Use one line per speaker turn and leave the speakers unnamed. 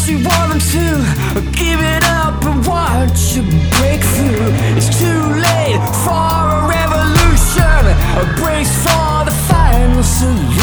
you want them to give it up and watch you break through. It's too late for a revolution. Brace for the final solution.